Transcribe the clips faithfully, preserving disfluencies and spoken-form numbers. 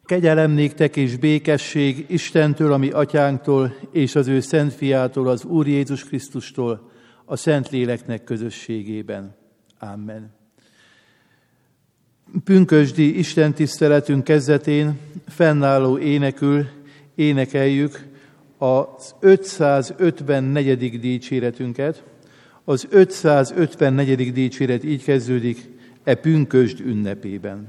Kegyelem néktek és békesség Istentől, a mi atyánktól, és az ő szent fiától, az Úr Jézus Krisztustól, a Szentléleknek közösségében. Amen. Pünkösdi istentiszteletünk kezdetén fennálló énekül énekeljük az ötszázötvennegyedik dicséretünket. Az ötszázötvennegyedik dicséret így kezdődik: e pünkösd ünnepében.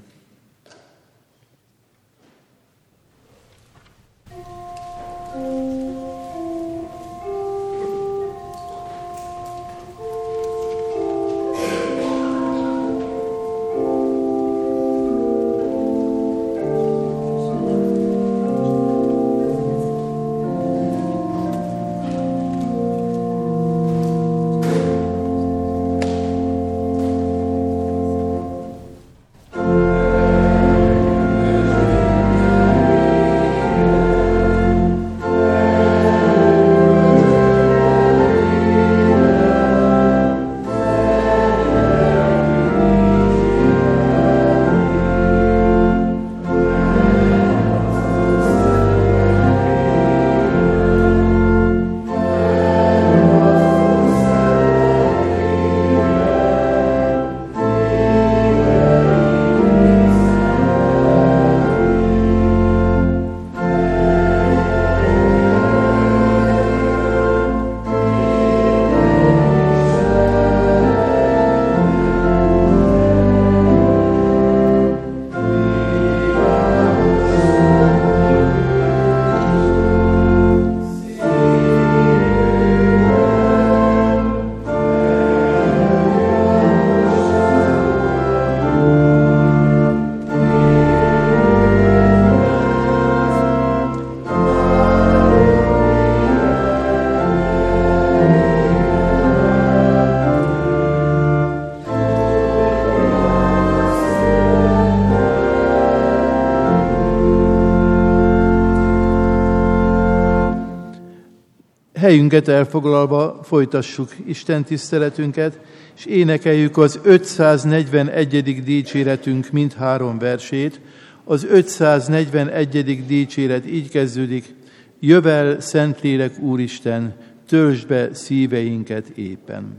Helyünket elfoglalva folytassuk Isten tiszteletünket, és énekeljük az ötszáznegyvenegyedik dicséretünk mindhárom versét. Az ötszáznegyvenegyedik dicséret így kezdődik: jövel, Szentlélek Úristen, töltsd be szíveinket éppen.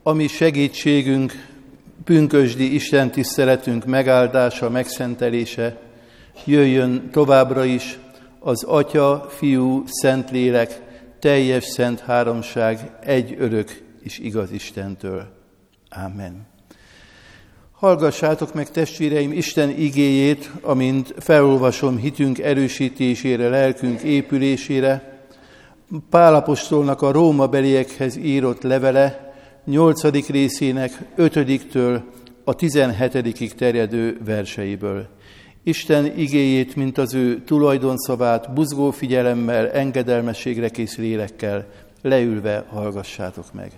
ami segítségünk, pünkösdi istentiszteletünk megáldása, megszentelése, jöjjön továbbra is az Atya, Fiú, Szentlélek, teljes szent háromság, egy örök és igaz Istentől. Ámen. Hallgassátok meg, testvéreim, Isten igéjét, amint felolvasom hitünk erősítésére, lelkünk épülésére, Pál apostolnak a rómabeliekhez írott levele, nyolcadik részének ötödiktől a tizenhetedikig terjedő verseiből. Isten igéjét, mint az ő tulajdonszavát, buzgó figyelemmel, engedelmességre kész lélekkel leülve hallgassátok meg.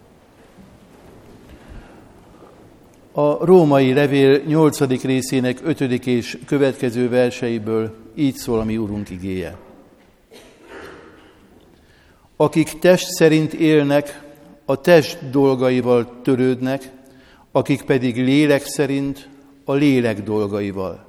A római levél nyolcadik részének ötödik és következő verseiből így szól a mi Urunk igéje. Akik test szerint élnek, a test dolgaival törődnek, akik pedig lélek szerint a lélek dolgaival.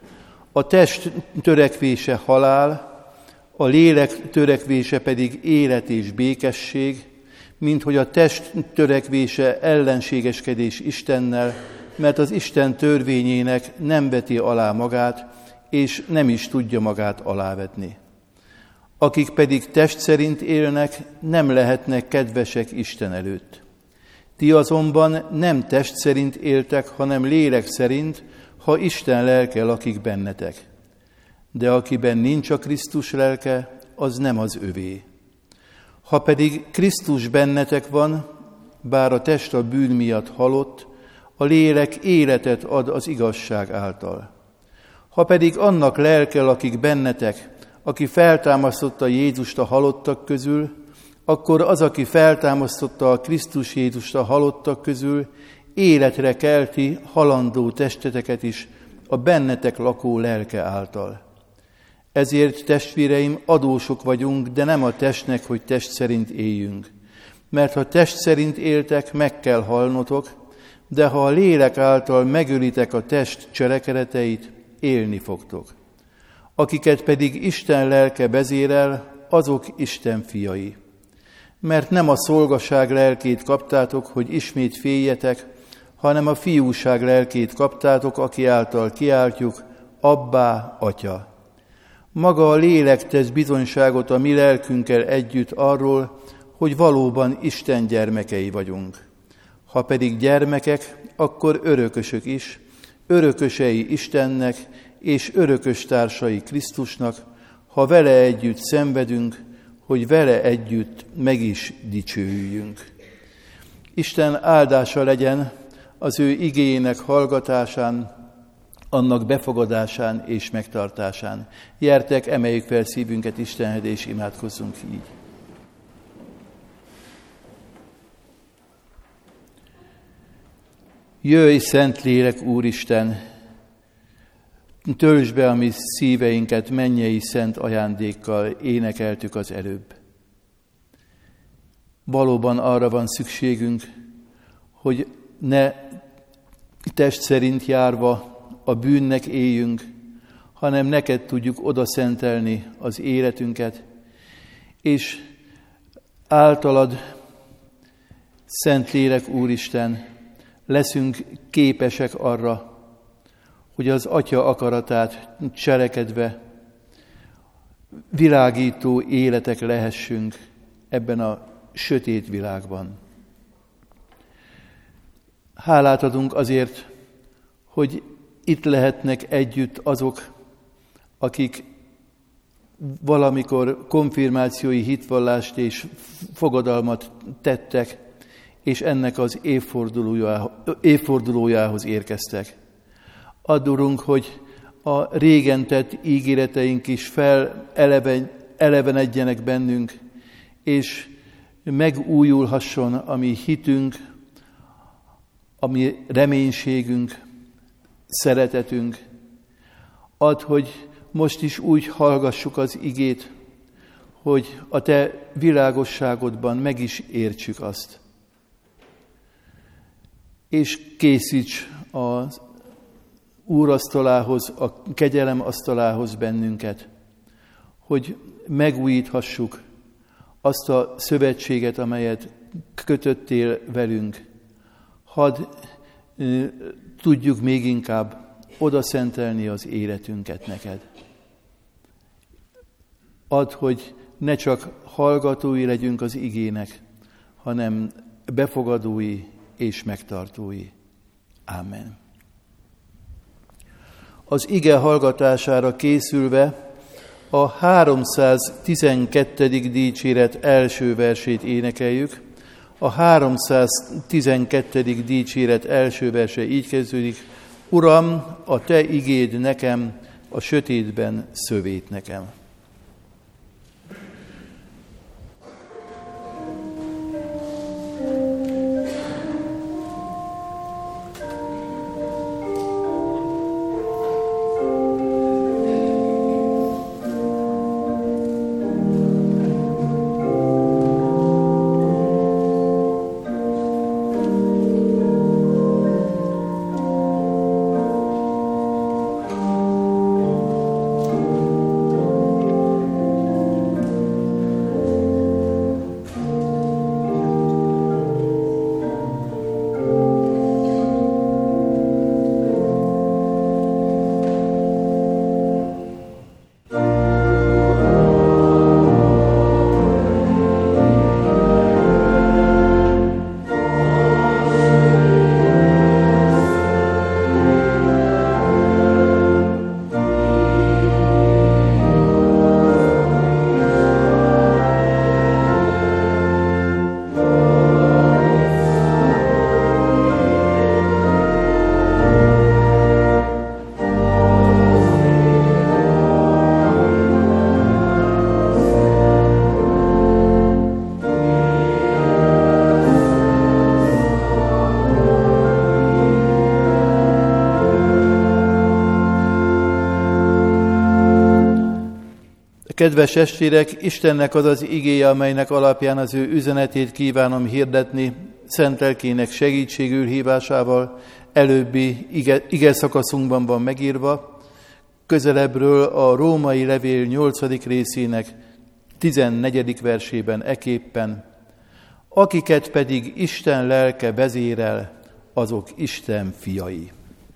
A test törekvése halál, a lélek törekvése pedig élet és békesség, mint hogy a test törekvése ellenségeskedés Istennel, mert az Isten törvényének nem veti alá magát, és nem is tudja magát alávetni. Akik pedig test szerint élnek, nem lehetnek kedvesek Isten előtt. Ti azonban nem test szerint éltek, hanem lélek szerint, ha Isten lelke lakik bennetek. De akiben nincs a Krisztus lelke, az nem az övé. Ha pedig Krisztus bennetek van, bár a test a bűn miatt halott, a lélek életet ad az igazság által. Ha pedig annak lelke lakik bennetek, aki feltámasztotta Jézust a halottak közül, akkor az, aki feltámasztotta a Krisztus Jézust a halottak közül, életre kelti halandó testeteket is a bennetek lakó lelke által. Ezért, testvéreim, adósok vagyunk, de nem a testnek, hogy test szerint éljünk. Mert ha test szerint éltek, meg kell halnotok, de ha a lélek által megölitek a test cselekedeteit, élni fogtok. Akiket pedig Isten lelke vezérel, azok Isten fiai. Mert nem a szolgaság lelkét kaptátok, hogy ismét féljetek, hanem a fiúság lelkét kaptátok, aki által kiáltjuk, Abbá, Atya. Maga a lélek tesz bizonyságot a mi lelkünkkel együtt arról, hogy valóban Isten gyermekei vagyunk. Ha pedig gyermekek, akkor örökösök is, örökösei Istennek és örökös társai Krisztusnak, ha vele együtt szenvedünk, hogy vele együtt meg is dicsőüljünk. Isten áldása legyen az ő igéjének hallgatásán, annak befogadásán és megtartásán. Gyertek, emeljük fel szívünket Istenhez, és imádkozzunk így. Jöjj, Szentlélek, Úristen, töltsd be a mi szíveinket mennyei szent ajándékkal, énekeltük az előbb. Valóban arra van szükségünk, hogy ne test szerint járva a bűnnek éljünk, hanem neked tudjuk oda szentelni az életünket, és általad, Szentlélek, Úristen, leszünk képesek arra, hogy az Atya akaratát cselekedve világító életek lehessünk ebben a sötét világban. Hálát adunk azért, hogy itt lehetnek együtt azok, akik valamikor konfirmációi hitvallást és fogadalmat tettek, és ennek az évfordulójához érkeztek. Add, Urunk, hogy a régen tett ígéreteink is fel eleven, elevenedjenek bennünk, és megújulhasson a mi hitünk, a mi reménységünk, szeretetünk. Add, hogy most is úgy hallgassuk az igét, hogy a te világosságodban meg is értsük azt. És készíts az úrasztalához, a kegyelem asztalához bennünket, hogy megújíthassuk azt a szövetséget, amelyet kötöttél velünk, hadd tudjuk még inkább oda szentelni az életünket neked. Add, hogy ne csak hallgatói legyünk az igének, hanem befogadói és megtartói. Ámen. Az ige hallgatására készülve a háromszáztizenkettedik dicséret első versét énekeljük. A háromszáztizenkettedik dicséret első verse így kezdődik: Uram, a te igéd nekem, a sötétben szövét nekem. Kedves testvérek, Istennek az az igéje, amelynek alapján az ő üzenetét kívánom hirdetni, szent lelkének segítségül hívásával, előbbi ige, ige szakaszunkban van megírva, közelebbről a római levél nyolcadik részének tizennegyedik versében eképpen: akiket pedig Isten lelke vezérel, azok Isten fiai.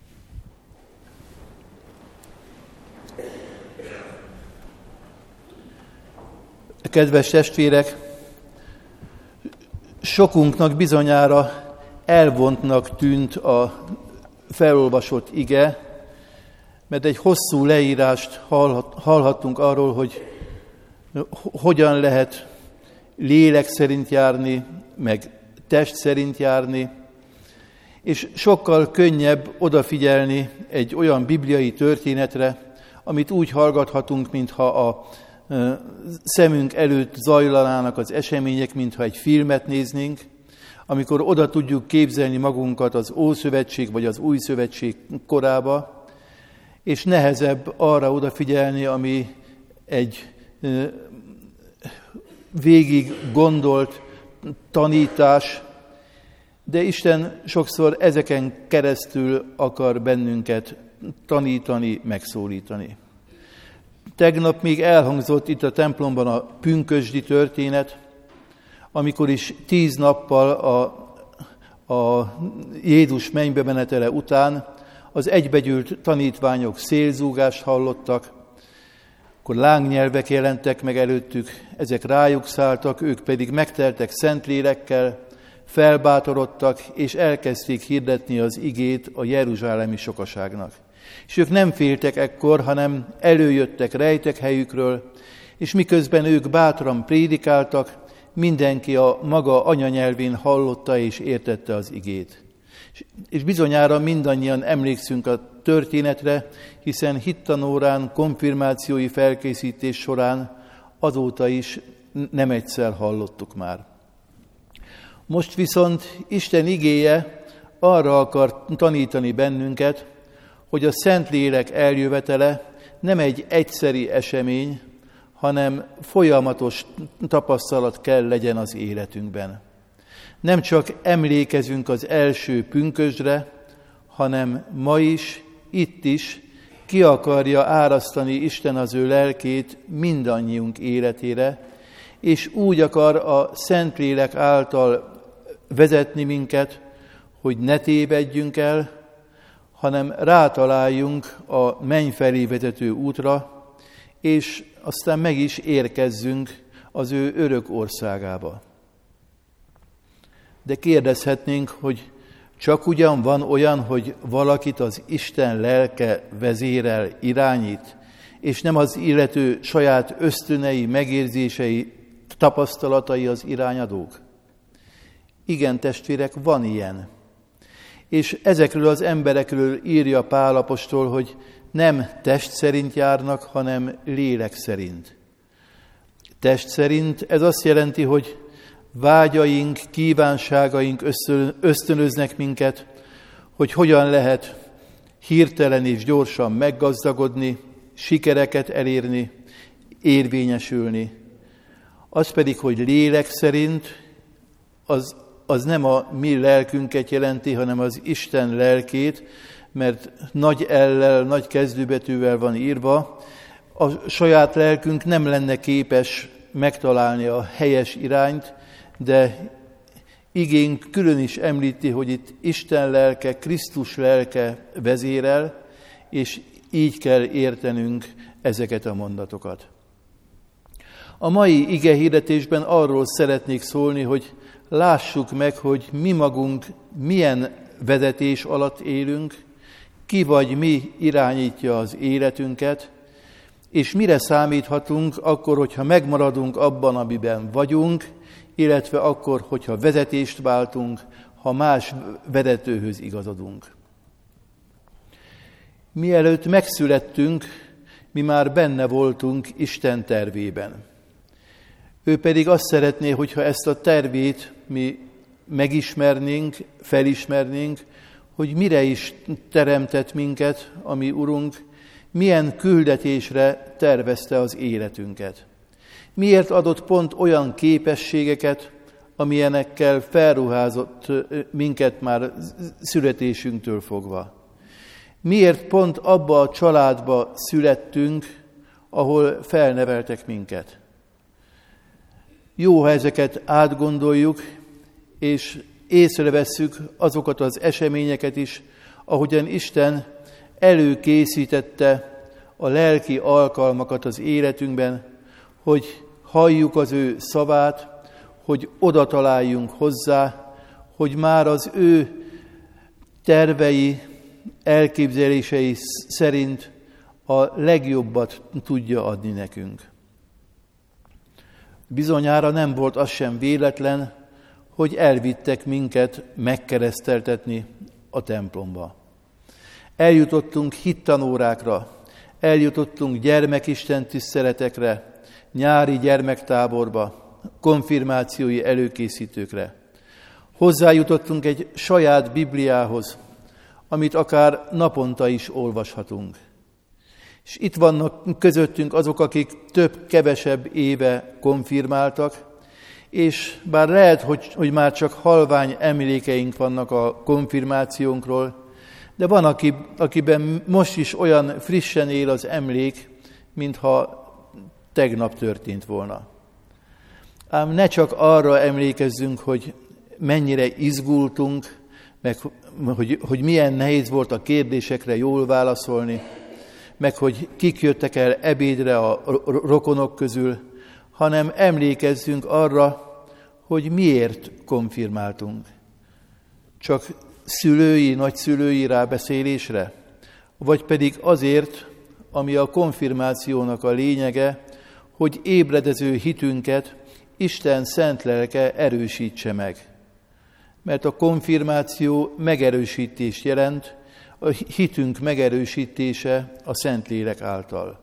Kedves testvérek, sokunknak bizonyára elvontnak tűnt a felolvasott ige, mert egy hosszú leírást hallhattunk arról, hogy hogyan lehet lélek szerint járni, meg test szerint járni, és sokkal könnyebb odafigyelni egy olyan bibliai történetre, amit úgy hallgathatunk, mintha a szemünk előtt zajlanának az események, mintha egy filmet néznénk, amikor oda tudjuk képzelni magunkat az Ószövetség vagy az Új Szövetség korába, és nehezebb arra odafigyelni, ami egy végig gondolt tanítás, de Isten sokszor ezeken keresztül akar bennünket tanítani, megszólítani. Tegnap még elhangzott itt a templomban a pünkösdi történet, amikor is tíz nappal a, a Jézus mennybe menetele után az egybegyűlt tanítványok szélzúgást hallottak, akkor lángnyelvek jelentek meg előttük, ezek rájuk szálltak, ők pedig megteltek Szentlélekkel, felbátorodtak, és elkezdték hirdetni az igét a jeruzsálemi sokaságnak. És ők nem féltek ekkor, hanem előjöttek rejtek helyükről, és miközben ők bátran prédikáltak, mindenki a maga anyanyelvén hallotta és értette az igét. És bizonyára mindannyian emlékszünk a történetre, hiszen hittanórán, konfirmációi felkészítés során azóta is nem egyszer hallottuk már. Most viszont Isten igéje arra akar tanítani bennünket, hogy a Szentlélek eljövetele nem egy egyszeri esemény, hanem folyamatos tapasztalat kell legyen az életünkben. Nem csak emlékezünk az első pünkösdre, hanem ma is, itt is ki akarja árasztani Isten az ő lelkét mindannyiunk életére, és úgy akar a Szentlélek által vezetni minket, hogy ne tévedjünk el, hanem rátaláljunk a menny felé vezető útra, és aztán meg is érkezzünk az ő örök országába. De kérdezhetnénk, hogy csak ugyan van olyan, hogy valakit az Isten lelke vezérel, irányít, és nem az illető saját ösztönei, megérzései, tapasztalatai az irányadók? Igen, testvérek, van ilyen. És ezekről az emberekről írja Pál apostol, hogy nem test szerint járnak, hanem lélek szerint. Test szerint ez azt jelenti, hogy vágyaink, kívánságaink ösztönöznek minket, hogy hogyan lehet hirtelen és gyorsan meggazdagodni, sikereket elérni, érvényesülni. Az pedig, hogy lélek szerint, az, az nem a mi lelkünket jelenti, hanem az Isten lelkét, mert nagy ellel, nagy kezdőbetűvel van írva, a saját lelkünk nem lenne képes megtalálni a helyes irányt, de igénk külön is említi, hogy itt Isten lelke, Krisztus lelke vezérel, és így kell értenünk ezeket a mondatokat. A mai igehirdetésben arról szeretnék szólni, hogy lássuk meg, hogy mi magunk milyen vezetés alatt élünk, ki vagy mi irányítja az életünket, és mire számíthatunk akkor, hogyha megmaradunk abban, amiben vagyunk, illetve akkor, hogyha vezetést váltunk, ha más vezetőhöz igazodunk. Mielőtt megszülettünk, mi már benne voltunk Isten tervében. Ő pedig azt szeretné, hogyha ezt a tervét mi megismernénk, felismernénk, hogy mire is teremtett minket, a mi Urunk, milyen küldetésre tervezte az életünket. Miért adott pont olyan képességeket, amilyenekkel felruházott minket már születésünktől fogva. Miért pont abba a családba születtünk, ahol felneveltek minket. Jó, ha ezeket átgondoljuk, és észrevesszük azokat az eseményeket is, ahogyan Isten előkészítette a lelki alkalmakat az életünkben, hogy halljuk az ő szavát, hogy oda találjunk hozzá, hogy már az ő tervei, elképzelései szerint a legjobbat tudja adni nekünk. Bizonyára nem volt az sem véletlen, hogy elvittek minket megkereszteltetni a templomba. Eljutottunk hittanórákra, eljutottunk gyermekisten tiszteletekre, nyári gyermektáborba, konfirmációi előkészítőkre. Hozzájutottunk egy saját Bibliához, amit akár naponta is olvashatunk. És itt vannak közöttünk azok, akik több-kevesebb éve konfirmáltak, és bár lehet, hogy, hogy már csak halvány emlékeink vannak a konfirmációnkról, de van, aki, akiben most is olyan frissen él az emlék, mintha tegnap történt volna. Ám ne csak arra emlékezzünk, hogy mennyire izgultunk, meg hogy, hogy milyen nehéz volt a kérdésekre jól válaszolni, meg hogy kik jöttek el ebédre a rokonok közül, hanem emlékezzünk arra, hogy miért konfirmáltunk. Csak szülői, nagyszülői rábeszélésre, vagy pedig azért, ami a konfirmációnak a lényege, hogy ébredező hitünket Isten szent lelke erősítse meg. Mert a konfirmáció megerősítést jelent, a hitünk megerősítése a Szentlélek által.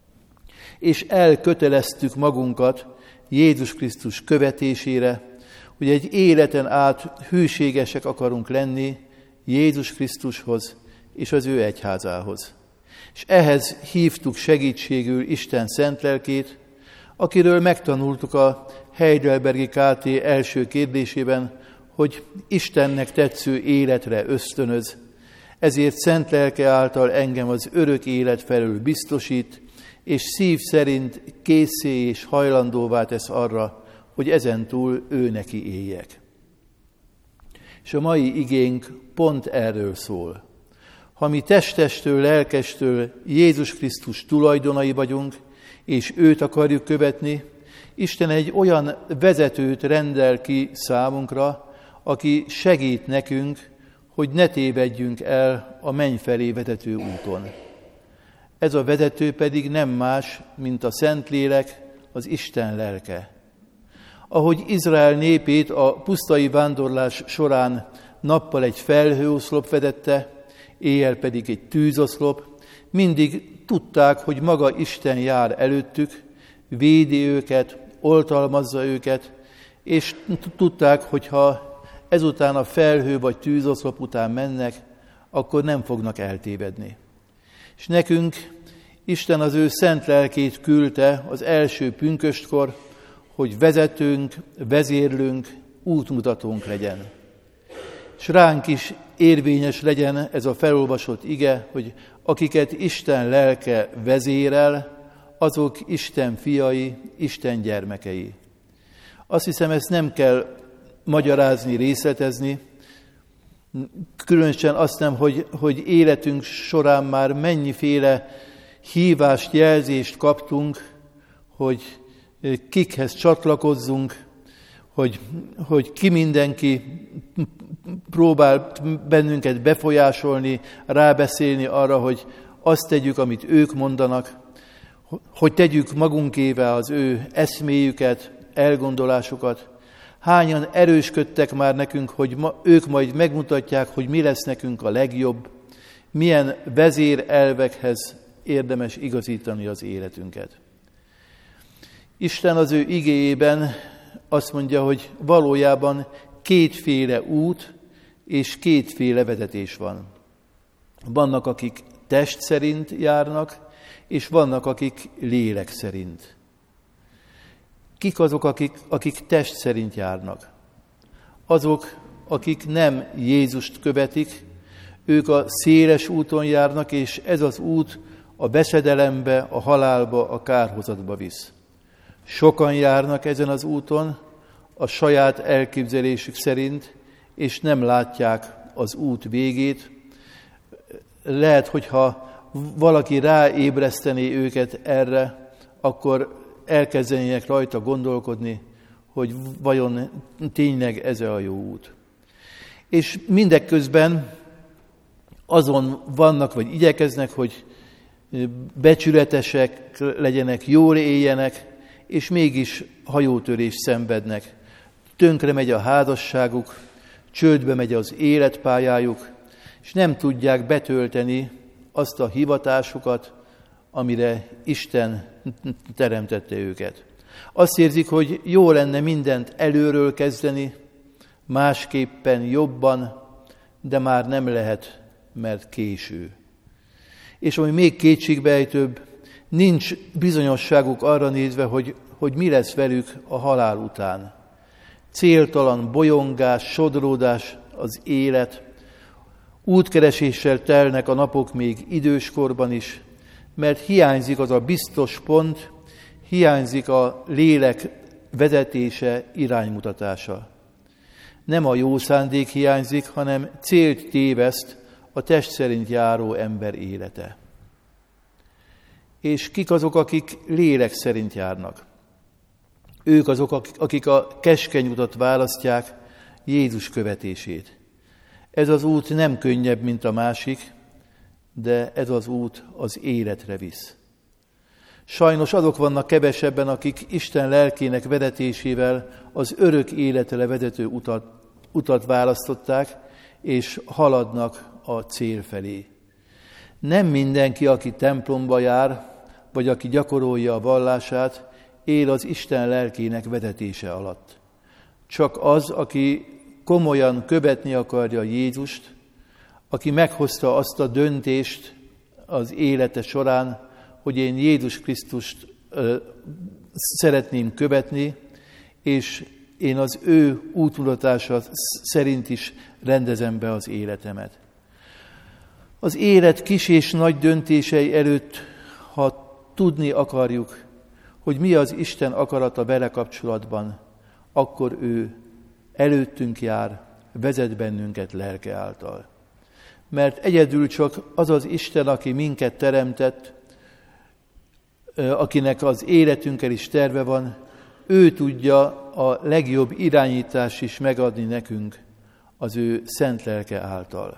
És elköteleztük magunkat Jézus Krisztus követésére, hogy egy életen át hűségesek akarunk lenni Jézus Krisztushoz és az ő egyházához. És ehhez hívtuk segítségül Isten szent lelkét, akiről megtanultuk a Heidelbergi ká té első kérdésében, hogy Istennek tetsző életre ösztönöz, ezért szent lelke által engem az örök élet felől biztosít, és szív szerint készé és hajlandóvá tesz arra, hogy ezentúl ő neki éljek. És a mai igénk pont erről szól. Ha mi testestől, lelkestől Jézus Krisztus tulajdonai vagyunk, és őt akarjuk követni, Isten egy olyan vezetőt rendel ki számunkra, aki segít nekünk, hogy ne tévedjünk el a menny felé vezető úton. Ez a vezető pedig nem más, mint a Szentlélek, az Isten lelke. Ahogy Izrael népét a pusztai vándorlás során nappal egy felhőoszlop vezette, éjjel pedig egy tűzoszlop, mindig tudták, hogy maga Isten jár előttük, védi őket, oltalmazza őket, és tudták, hogy ha ezután a felhő vagy tűzoszlop után mennek, akkor nem fognak eltévedni. És nekünk Isten az ő szent lelkét küldte az első pünköstkor, hogy vezetőnk, vezérlőnk, útmutatónk legyen. És ránk is érvényes legyen ez a felolvasott ige, hogy akiket Isten lelke vezérel, azok Isten fiai, Isten gyermekei. Azt hiszem, ezt nem kell magyarázni, részletezni, különösen azt nem, hogy, hogy életünk során már mennyiféle hívást, jelzést kaptunk, hogy kikhez csatlakozzunk, hogy, hogy ki mindenki próbál bennünket befolyásolni, rábeszélni arra, hogy azt tegyük, amit ők mondanak, hogy tegyük magunkével az ő eszméjüket, elgondolásukat. Hányan erősködtek már nekünk, hogy ma, ők majd megmutatják, hogy mi lesz nekünk a legjobb, milyen vezérelvekhez érdemes igazítani az életünket. Isten az ő igéjében azt mondja, hogy valójában kétféle út és kétféle vezetés van. Vannak, akik test szerint járnak, és vannak, akik lélek szerint. Kik azok, akik, akik test szerint járnak? Azok, akik nem Jézust követik, ők a széles úton járnak, és ez az út a veszedelembe, a halálba, a kárhozatba visz. Sokan járnak ezen az úton, a saját elképzelésük szerint, és nem látják az út végét. Lehet, hogyha valaki ráébresztené őket erre, akkor elkezdenének rajta gondolkodni, hogy vajon tényleg ez a jó út. És mindeközben azon vannak, vagy igyekeznek, hogy becsületesek legyenek, jól éljenek, és mégis hajótörést szenvednek. Tönkre megy a házasságuk, csődbe megy az életpályájuk, és nem tudják betölteni azt a hivatásukat, amire Isten teremtette őket. Azt érzik, hogy jó lenne mindent előről kezdeni, másképpen, jobban, de már nem lehet, mert késő. És ami még kétségbejtőbb, nincs bizonyosságuk arra nézve, hogy, hogy mi lesz velük a halál után. Céltalan bolyongás, sodródás az élet, útkereséssel telnek a napok még időskorban is, mert hiányzik az a biztos pont, hiányzik a lélek vezetése, iránymutatása. Nem a jó szándék hiányzik, hanem célt téveszt a test szerint járó ember élete. És kik azok, akik lélek szerint járnak? Ők azok, akik a keskeny utat választják, Jézus követését. Ez az út nem könnyebb, mint a másik, de ez az út az életre visz. Sajnos azok vannak kevesebben, akik Isten lelkének vezetésével az örök életre vezető utat, utat választották, és haladnak a cél felé. Nem mindenki, aki templomba jár, vagy aki gyakorolja a vallását, él az Isten lelkének vezetése alatt. Csak az, aki komolyan követni akarja Jézust, aki meghozta azt a döntést az élete során, hogy én Jézus Krisztust ö, szeretném követni, és én az ő útmutatása szerint is rendezem be az életemet. Az élet kis és nagy döntései előtt, ha tudni akarjuk, hogy mi az Isten akarata vele kapcsolatban, akkor ő előttünk jár, vezet bennünket lelke által. Mert egyedül csak az az Isten, aki minket teremtett, akinek az életünkkel is terve van, ő tudja a legjobb irányítást is megadni nekünk az ő szent lelke által.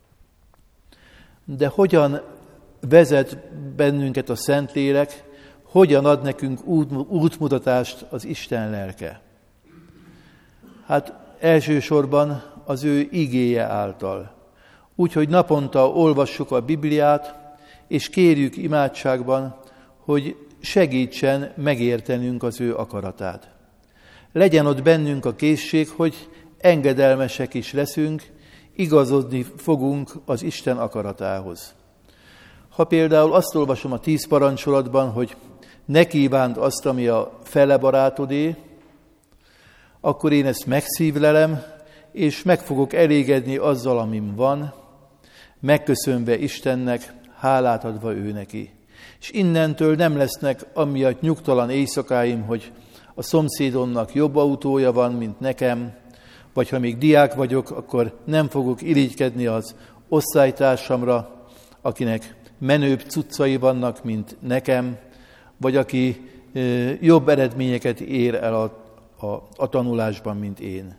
De hogyan vezet bennünket a Szentlélek, hogyan ad nekünk út, útmutatást az Isten lelke? Hát elsősorban az ő igéje által. Úgyhogy naponta olvassuk a Bibliát, és kérjük imádságban, hogy segítsen megértenünk az ő akaratát. Legyen ott bennünk a készség, hogy engedelmesek is leszünk, igazodni fogunk az Isten akaratához. Ha például azt olvasom a tíz parancsolatban, hogy ne kívánd azt, ami a fele barátodé, akkor én ezt megszívlelem, és meg fogok elégedni azzal, amim van, megköszönve Istennek, hálát adva ő neki. És innentől nem lesznek amiatt nyugtalan éjszakáim, hogy a szomszédomnak jobb autója van, mint nekem, vagy ha még diák vagyok, akkor nem fogok irigykedni az osztálytársamra, akinek menőbb cuccai vannak, mint nekem, vagy aki jobb eredményeket ér el a, a, a tanulásban, mint én.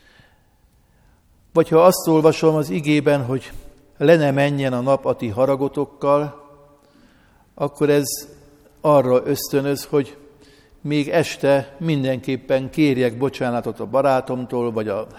Vagy ha azt olvasom az igében, hogy le ne menjen a nap a ti haragotokkal, akkor ez arra ösztönöz, hogy még este mindenképpen kérjek bocsánatot a barátomtól, vagy a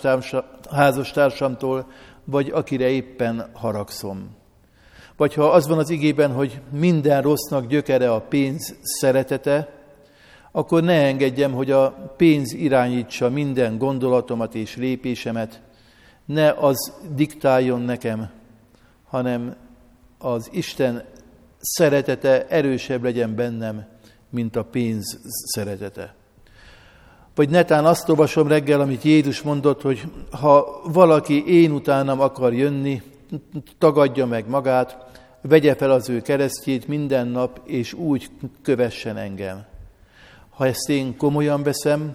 házastársamtól, vagy akire éppen haragszom. Vagy ha az van az igében, hogy minden rossznak gyökere a pénz szeretete, akkor ne engedjem, hogy a pénz irányítsa minden gondolatomat és lépésemet, ne az diktáljon nekem, hanem az Isten szeretete erősebb legyen bennem, mint a pénz szeretete. Vagy netán azt olvasom reggel, amit Jézus mondott, hogy ha valaki én utánam akar jönni, tagadja meg magát, vegye fel az ő keresztjét minden nap, és úgy kövessen engem. Ha ezt én komolyan veszem,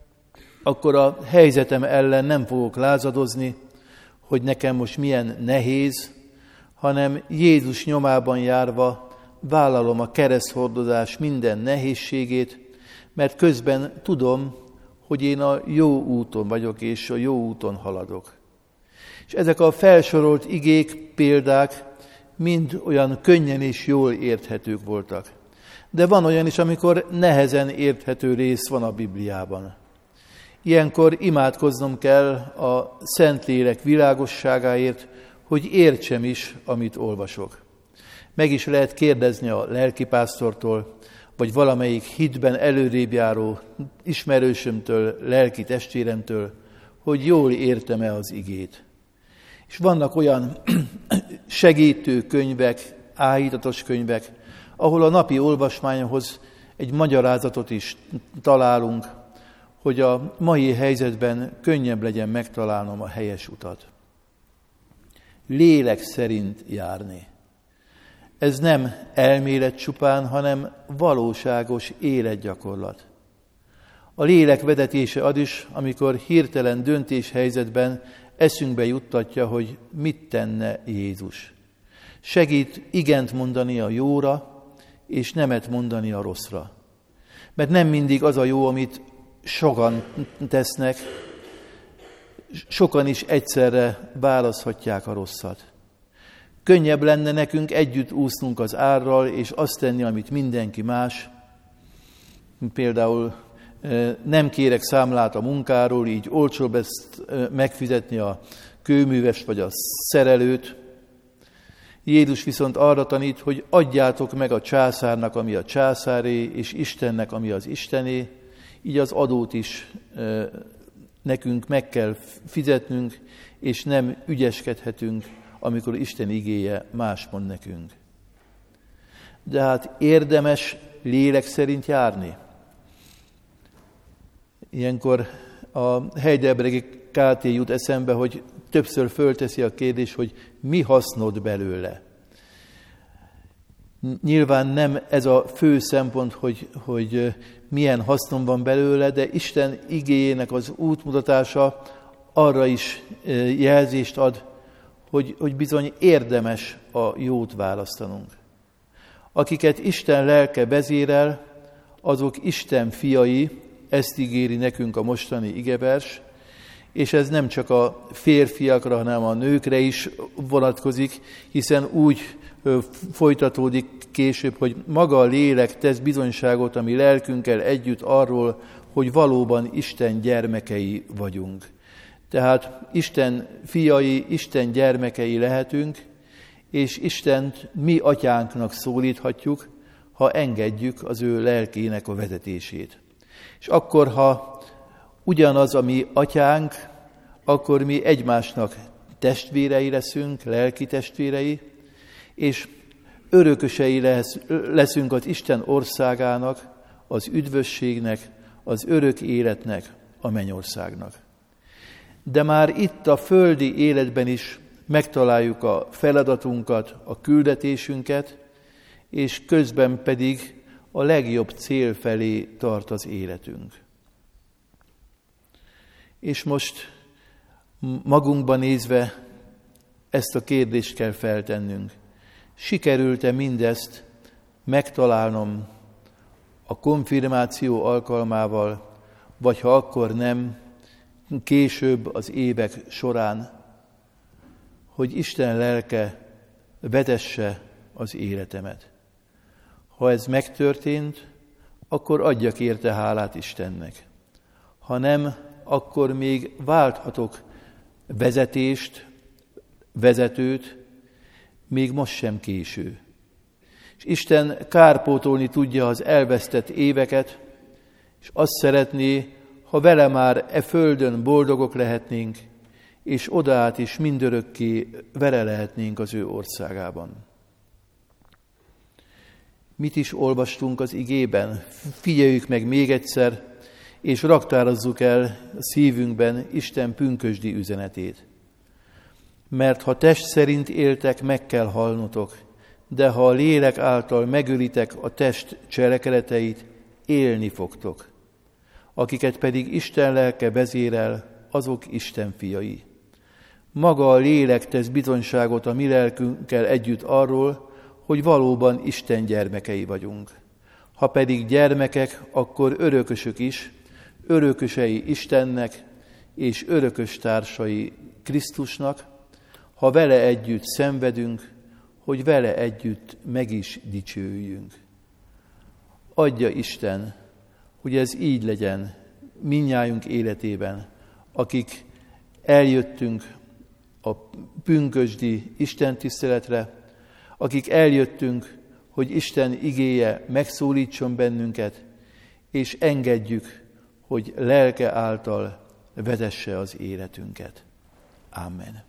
akkor a helyzetem ellen nem fogok lázadozni, hogy nekem most milyen nehéz, hanem Jézus nyomában járva vállalom a kereszthordozás minden nehézségét, mert közben tudom, hogy én a jó úton vagyok, és a jó úton haladok. És ezek a felsorolt igék, példák mind olyan könnyen és jól érthetők voltak. De van olyan is, amikor nehezen érthető rész van a Bibliában. Ilyenkor imádkoznom kell a Szentlélek világosságáért, hogy értsem is, amit olvasok. Meg is lehet kérdezni a lelkipásztortól, vagy valamelyik hitben előrébb járó ismerősömtől, lelki testvéremtől, hogy jól értem-e az igét. És vannak olyan segítő könyvek, áhítatos könyvek, ahol a napi olvasmányhoz egy magyarázatot is találunk, hogy a mai helyzetben könnyebb legyen megtalálnom a helyes utat. Lélek szerint járni. Ez nem elmélet csupán, hanem valóságos életgyakorlat. A lélek vezetése ad is, amikor hirtelen döntéshelyzetben eszünkbe juttatja, hogy mit tenne Jézus. Segít igent mondani a jóra, és nemet mondani a rosszra. Mert nem mindig az a jó, amit sokan tesznek, sokan is egyszerre választhatják a rosszat. Könnyebb lenne nekünk együtt úsznunk az árral, és azt tenni, amit mindenki más. Például nem kérek számlát a munkáról, így olcsóbb ezt megfizetni a kőművest vagy a szerelőt. Jézus viszont arra tanít, hogy adjátok meg a császárnak, ami a császáré, és Istennek, ami az Istené. Így az adót is nekünk meg kell fizetnünk, és nem ügyeskedhetünk, amikor Isten igéje más mond nekünk. De hát érdemes lélek szerint járni. Ilyenkor a Heidelbergi ká té jut eszembe, hogy többször fölteszi a kérdés, hogy mi hasznod belőle. Nyilván nem ez a fő szempont, hogy, hogy milyen hasznom van belőle, de Isten igéjének az útmutatása arra is jelzést ad, hogy, hogy bizony érdemes a jót választanunk. Akiket Isten lelke vezérel, azok Isten fiai, ezt ígéri nekünk a mostani igevers, és ez nem csak a férfiakra, hanem a nőkre is vonatkozik, hiszen úgy folytatódik később, hogy maga a lélek tesz bizonyságot a mi lelkünkkel együtt arról, hogy valóban Isten gyermekei vagyunk. Tehát Isten fiai, Isten gyermekei lehetünk, és Istent mi atyánknak szólíthatjuk, ha engedjük az ő lelkének a vezetését. És akkor, ha ugyanaz a mi atyánk, akkor mi egymásnak testvérei leszünk, lelki testvérei, és örökösei lesz, leszünk az Isten országának, az üdvösségnek, az örök életnek, a mennyországnak. De már itt a földi életben is megtaláljuk a feladatunkat, a küldetésünket, és közben pedig a legjobb cél felé tart az életünk. És most magunkba nézve ezt a kérdést kell feltennünk. Sikerült-e mindezt megtalálnom a konfirmáció alkalmával, vagy ha akkor nem, később az évek során, hogy Isten lelke vezesse az életemet. Ha ez megtörtént, akkor adjak érte hálát Istennek. Ha nem, akkor még válthatok vezetést, vezetőt, még most sem késő. És Isten kárpótolni tudja az elvesztett éveket, és azt szeretné, ha vele már e földön boldogok lehetnénk, és odaát is mindörökké vele lehetnénk az ő országában. Mit is olvastunk az igében? Figyeljük meg még egyszer, és raktározzuk el a szívünkben Isten pünkösdi üzenetét. Mert ha test szerint éltek, meg kell halnotok, de ha a lélek által megölitek a test cselekedeteit, élni fogtok. Akiket pedig Isten lelke vezérel, azok Isten fiai. Maga a lélek tesz bizonyságot a mi lelkünkkel együtt arról, hogy valóban Isten gyermekei vagyunk. Ha pedig gyermekek, akkor örökösök is, örökösei Istennek és örökös társai Krisztusnak, ha vele együtt szenvedünk, hogy vele együtt meg is dicsőjünk. Adja Isten, hogy ez így legyen mindnyájunk életében, akik eljöttünk a pünkösdi istentiszteletre, akik eljöttünk, hogy Isten igéje megszólítson bennünket, és engedjük, hogy lelke által vezesse az életünket. Amen.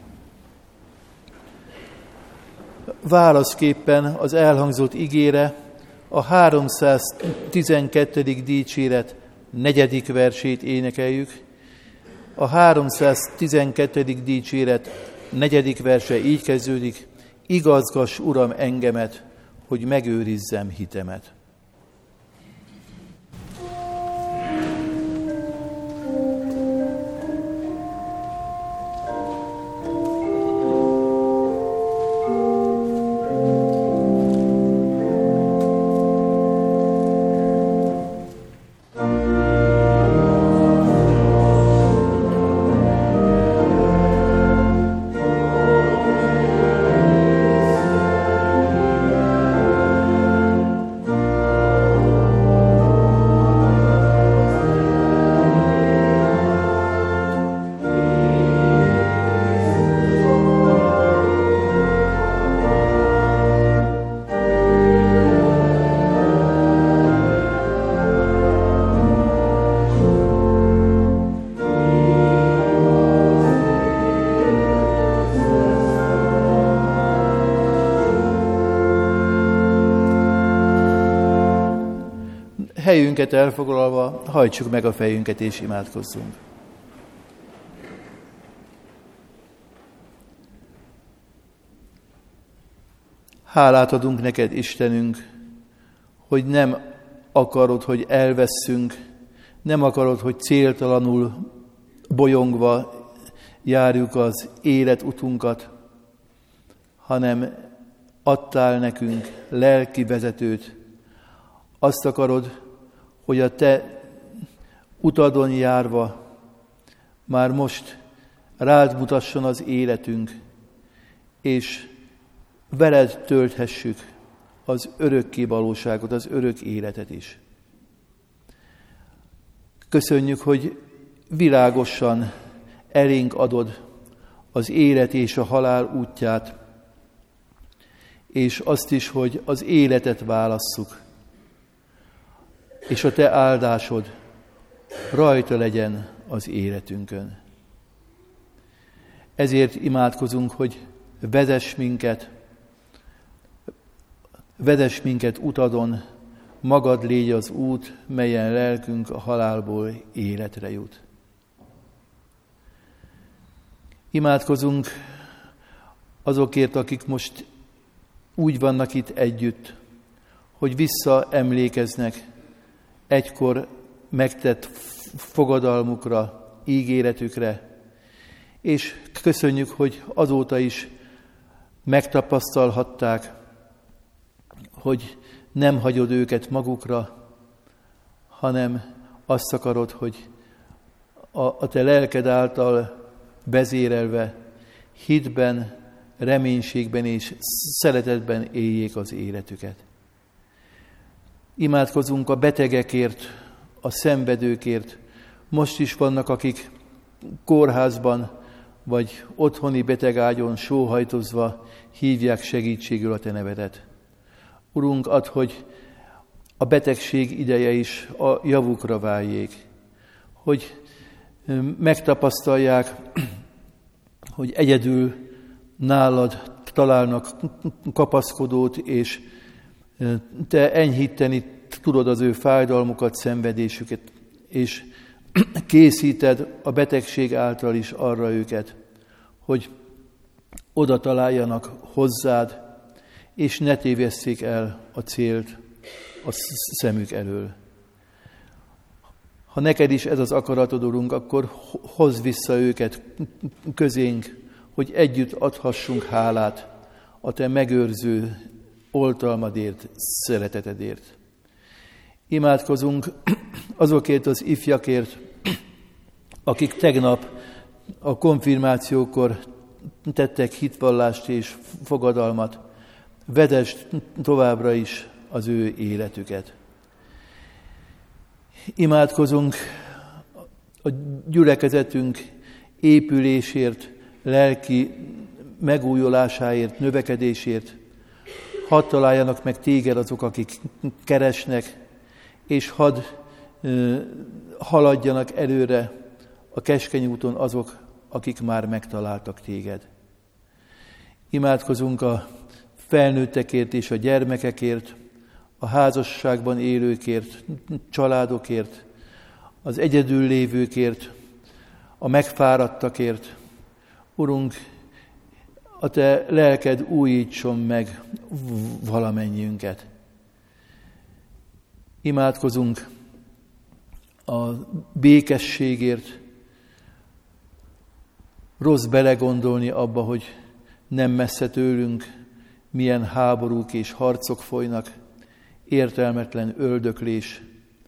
Válaszképpen az elhangzott igére a háromszáztizenkettedik dicséret negyedik versét énekeljük. A háromszáztizenkettedik dicséret negyedik verse így kezdődik: igazgass, Uram, engemet, hogy megőrizzem hitemet. Helyünket elfoglalva, hajtsuk meg a fejünket és imádkozzunk. Hálát adunk neked, Istenünk, hogy nem akarod, hogy elvesszünk, nem akarod, hogy céltalanul bolyongva járjuk az életutunkat, hanem adtál nekünk lelki vezetőt. Azt akarod, hogy a te utadon járva már most rád mutasson az életünk, és veled tölthessük az örökké valóságot, az örök életet is. Köszönjük, hogy világosan elénk adod az élet és a halál útját, és azt is, hogy az életet válasszuk, és a te áldásod rajta legyen az életünkön. Ezért imádkozunk, hogy vezess minket, vezess minket utadon, magad légy az út, melyen lelkünk a halálból életre jut. Imádkozunk azokért, akik most úgy vannak itt együtt, hogy visszaemlékeznek egykor megtett fogadalmukra, ígéretükre, és köszönjük, hogy azóta is megtapasztalhatták, hogy nem hagyod őket magukra, hanem azt akarod, hogy a, a te lelked által vezérelve hitben, reménységben és szeretetben éljék az életüket. Imádkozunk a betegekért, a szenvedőkért. Most is vannak, akik kórházban vagy otthoni betegágyon sóhajtozva hívják segítségül a te nevedet. Urunk, add, hogy a betegség ideje is a javukra váljék, hogy megtapasztalják, hogy egyedül nálad találnak kapaszkodót, és te enyhíteni tudod az ő fájdalmukat, szenvedésüket, és készíted a betegség által is arra őket, hogy oda találjanak hozzád, és ne tévesszék el a célt a szemük elől. Ha neked is ez az akaratod, Urunk, akkor hozz vissza őket közénk, hogy együtt adhassunk hálát a te megőrző oltalmadért, szeretetedért. Imádkozunk azokért az ifjakért, akik tegnap a konfirmációkor tettek hitvallást és fogadalmat. Vedesd továbbra is az ő életüket. Imádkozunk a gyülekezetünk épülésért, lelki megújulásáért, növekedésért. Hadd találjanak meg téged azok, akik keresnek, és hadd ö, haladjanak előre a keskeny úton azok, akik már megtaláltak téged. Imádkozunk a felnőttekért és a gyermekekért, a házasságban élőkért, családokért, az egyedül lévőkért, a megfáradtakért. Urunk, a te lelked újítson meg valamennyiünket. Imádkozunk a békességért. Rossz belegondolni abba, hogy nem messze tőlünk milyen háborúk és harcok folynak, értelmetlen öldöklés.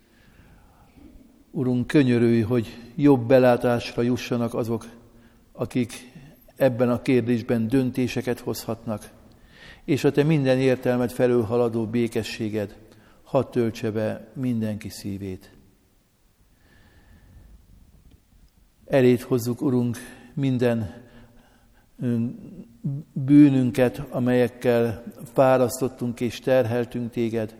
Urunk, könyörülj, hogy jobb belátásra jussanak azok, akik ebben a kérdésben döntéseket hozhatnak, és a te minden értelmet felülhaladó békességed hadd töltse be mindenki szívét. Eléd hozzuk, Urunk, minden bűnünket, amelyekkel fárasztottunk és terheltünk téged,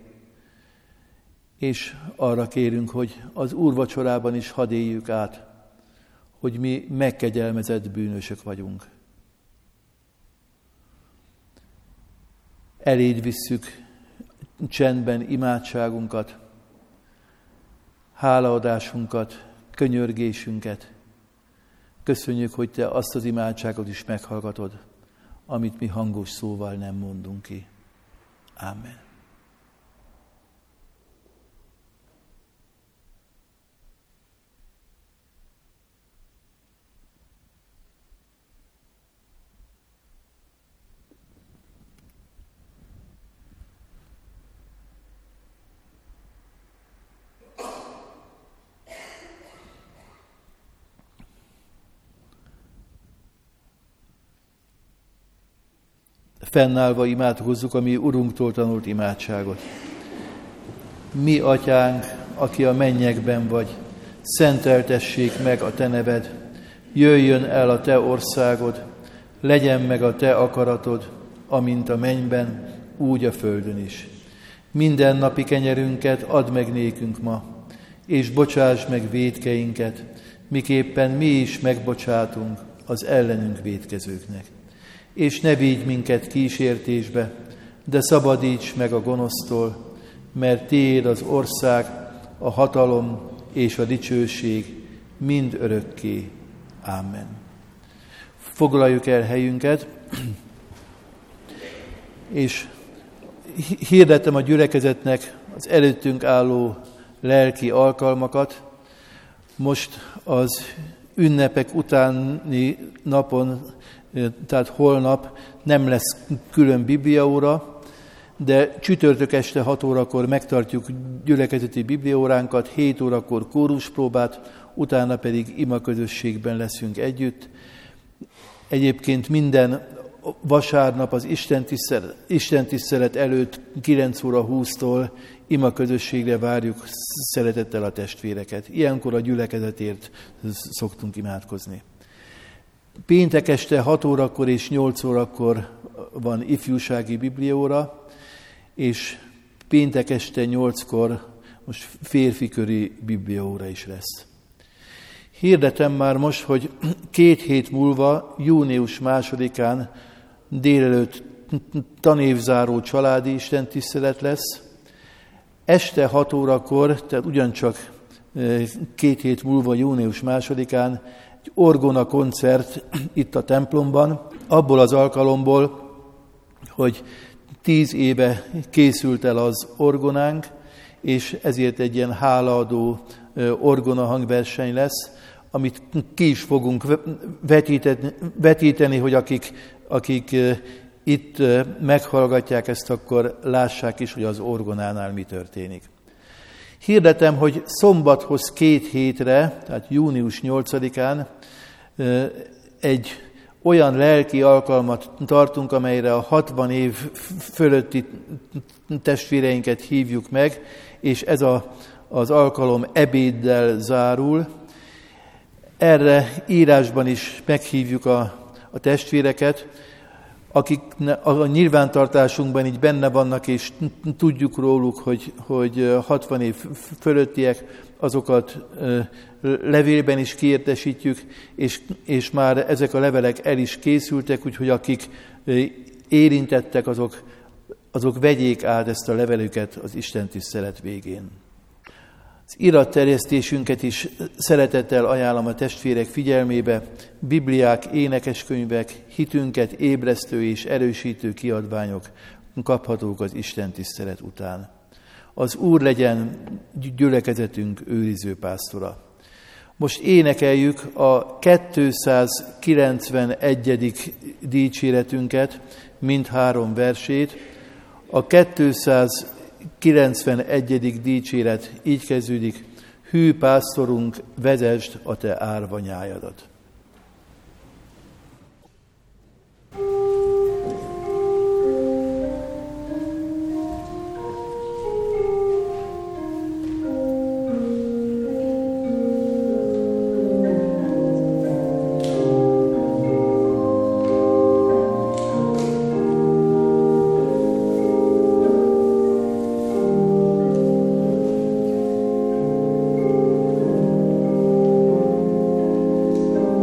és arra kérünk, hogy az úrvacsorában is hadd éljük át, hogy mi megkegyelmezett bűnösök vagyunk. Eléd visszük csendben imádságunkat, hálaadásunkat, könyörgésünket. Köszönjük, hogy te azt az imádságot is meghallgatod, amit mi hangos szóval nem mondunk ki. Amen. fennállva imádkozzuk a mi Urunktól tanult imádságot. Mi, Atyánk, aki a mennyekben vagy, szenteltessék meg a Te neved, jöjjön el a Te országod, legyen meg a Te akaratod, amint a mennyben, úgy a földön is. Minden napi kenyerünket add meg nékünk ma, és bocsásd meg vétkeinket, miképpen mi is megbocsátunk az ellenünk vétkezőknek. És ne vigy minket kísértésbe, de szabadíts meg a gonosztól, mert Tiéd az ország, a hatalom és a dicsőség mind örökké. Amen. Foglaljuk el helyünket, és hirdettem a gyülekezetnek az előttünk álló lelki alkalmakat. Most az ünnepek utáni napon, tehát holnap nem lesz külön bibliaóra, de csütörtök este hat órakor megtartjuk gyülekezeti bibliaóránkat, hét órakor kóruspróbát, utána pedig imaközösségben leszünk együtt. Egyébként minden vasárnap az istentisztelet, istentisztelet előtt kilenc óra húsztól imaközösségre várjuk szeretettel a testvéreket. Ilyenkor a gyülekezetért szoktunk imádkozni. Péntek este hat órakor és nyolc órakor van ifjúsági bibliaóra, és péntek este nyolckor most férfiköri bibliaóra is lesz. Hirdetem már most, hogy két hét múlva, június másodikán délelőtt tanévzáró családi istentisztelet lesz. Este hat órakor, tehát ugyancsak két hét múlva, június másodikán egy orgona koncert itt a templomban, abból az alkalomból, hogy tíz éve készült el az orgonánk, és ezért egy ilyen hálaadó orgona hangverseny lesz, amit ki is fogunk vetíteni, vetíteni hogy akik, akik itt meghallgatják ezt, akkor lássák is, hogy az orgonánál mi történik. Hirdetem, hogy szombathoz két hétre, tehát június nyolcadikán egy olyan lelki alkalmat tartunk, amelyre a hatvan év fölötti testvéreinket hívjuk meg, és ez a, az alkalom ebéddel zárul. Erre írásban is meghívjuk a, a testvéreket, akik a nyilvántartásunkban így benne vannak, és tudjuk róluk, hogy, hogy hatvan év fölöttiek, azokat levélben is kiértesítjük, és, és már ezek a levelek el is készültek, úgyhogy akik érintettek, azok, azok vegyék át ezt a levelüket az istentisztelet végén. Az iratterjesztésünket is szeretettel ajánlom a testvérek figyelmébe. Bibliák, énekeskönyvek, hitünket ébresztő és erősítő kiadványok kaphatók az istentisztelet után. Az Úr legyen gyülekezetünk őriző pásztora. Most énekeljük a kétszázkilencvenegyedik dicséretünket, mindhárom versét. A kétszázkilencvenegyedik dicséret így kezdődik: Hű pásztorunk, vezesd a te árvanyájadat. Thank you.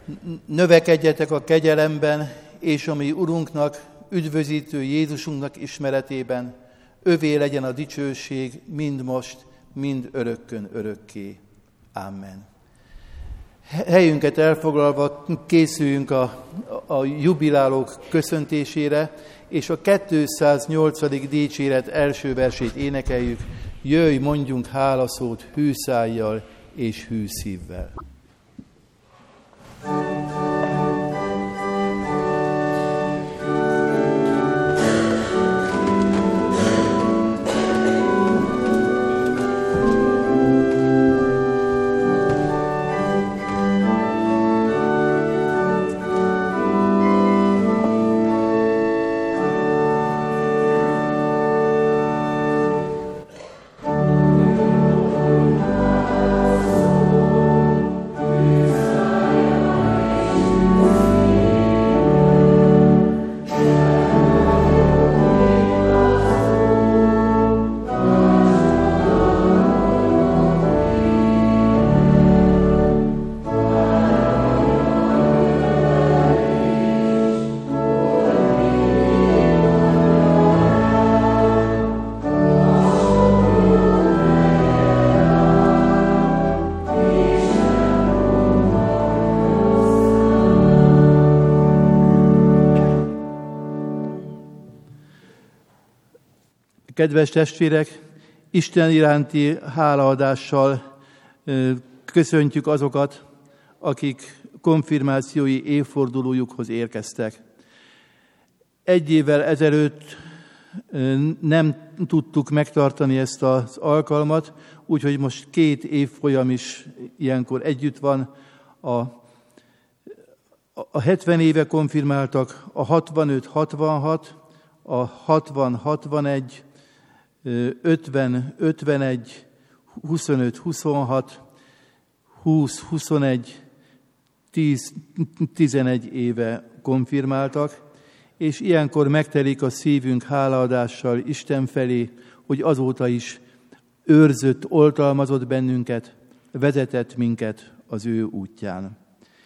növekedjetek a kegyelemben, és a mi Urunknak, üdvözítő Jézusunknak ismeretében, övé legyen a dicsőség mind most, mind örökkön örökké. Amen. Helyünket elfoglalva készüljünk a, a jubilálók köszöntésére, és a kétszáznyolcadik dicséret első versét énekeljük. Jöjj, mondjunk hálaszót hű szájjal és hű szívvel. Kedves testvérek, Isten iránti hálaadással köszöntjük azokat, akik konfirmációi évfordulójukhoz érkeztek. Egy évvel ezelőtt nem tudtuk megtartani ezt az alkalmat, úgyhogy most két évfolyam is ilyenkor együtt van. A, a hetven éve konfirmáltak, a hatvanöt hatvanhat, a hatvan hatvanegy, ötven ötvenegy, huszonöt huszonhat, húsz huszonegy, tíz tizenegy éve konfirmáltak, és ilyenkor megtelik a szívünk hálaadással Isten felé, hogy azóta is őrzött, oltalmazott bennünket, vezetett minket az ő útján.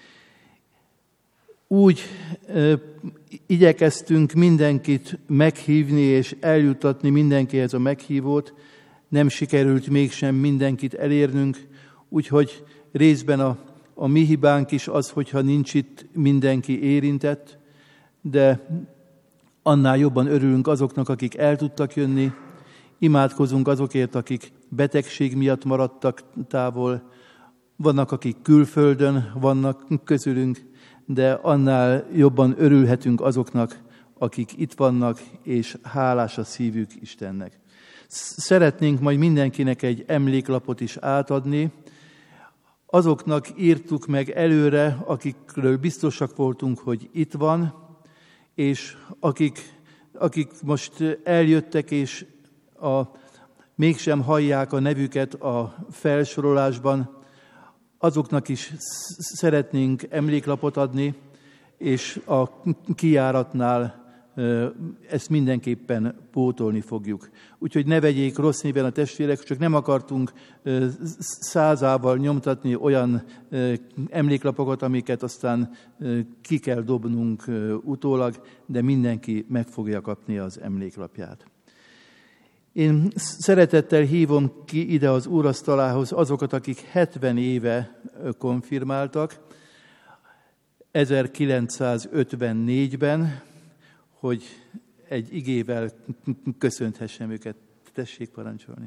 Úgy e, igyekeztünk mindenkit meghívni és eljutatni mindenkihez a meghívót, nem sikerült mégsem mindenkit elérnünk, úgyhogy részben a, a mi hibánk is az, hogyha nincs itt mindenki érintett, de annál jobban örülünk azoknak, akik el tudtak jönni, imádkozunk azokért, akik betegség miatt maradtak távol, vannak, akik külföldön vannak közülünk, de annál jobban örülhetünk azoknak, akik itt vannak, és hálás a szívük Istennek. Szeretnénk majd mindenkinek egy emléklapot is átadni. Azoknak írtuk meg előre, akikről biztosak voltunk, hogy itt van, és akik, akik most eljöttek, és a, mégsem hallják a nevüket a felsorolásban, azoknak is szeretnénk emléklapot adni, és a kijáratnál ezt mindenképpen pótolni fogjuk. Úgyhogy ne vegyék rossz néven a testvérek, csak nem akartunk százával nyomtatni olyan emléklapokat, amiket aztán ki kell dobnunk utólag, de mindenki meg fogja kapni az emléklapját. Én szeretettel hívom ki ide az úrasztalához azokat, akik hetven éve konfirmáltak, ezerkilencszázötvennégyben, hogy egy igével köszönthessem őket. Tessék parancsolni.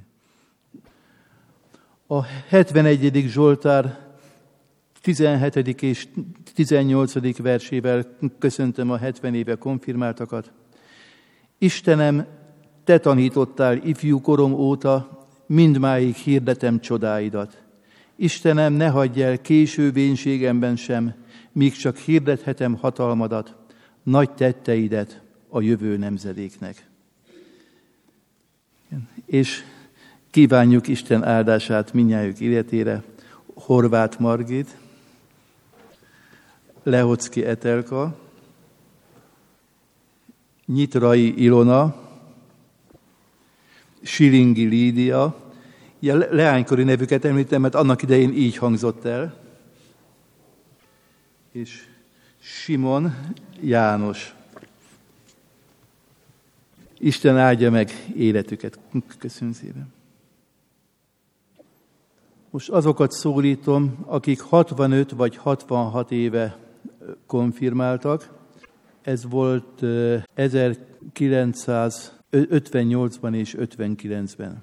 A hetvenegyedik Zsoltár tizenhetedik és tizennyolcadik versével köszöntöm a hetven éve konfirmáltakat. Istenem, te tanítottál ifjú korom óta, mindmáig hirdetem csodáidat. Istenem, ne hagyj el késő vénségemben sem, míg csak hirdethetem hatalmadat, nagy tetteidet a jövő nemzedéknek. És kívánjuk Isten áldását mindnyájuk életére. Horváth Margit, Lehocki Etelka, Nyitrai Ilona, Silingi Lídia. Ja, leánykori nevüket említem, mert annak idején így hangzott el. és Simon János. Isten áldja meg életüket. Köszönöm szépen. Most azokat szólítom, akik hatvanöt vagy hatvanhat éve konfirmáltak. Ez volt ezerkilencszázötvennyolcban és ötvenkilencben.